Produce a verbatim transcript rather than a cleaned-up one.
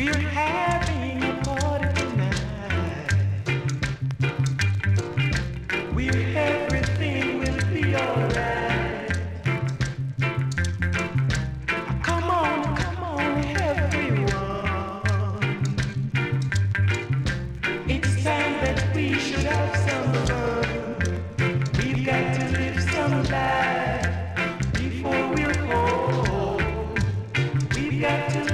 We're having a party tonight. We're everything will be alright. Come on, come on, everyone. It's time that we should have some fun. We've got to live some life before we're old. We've got to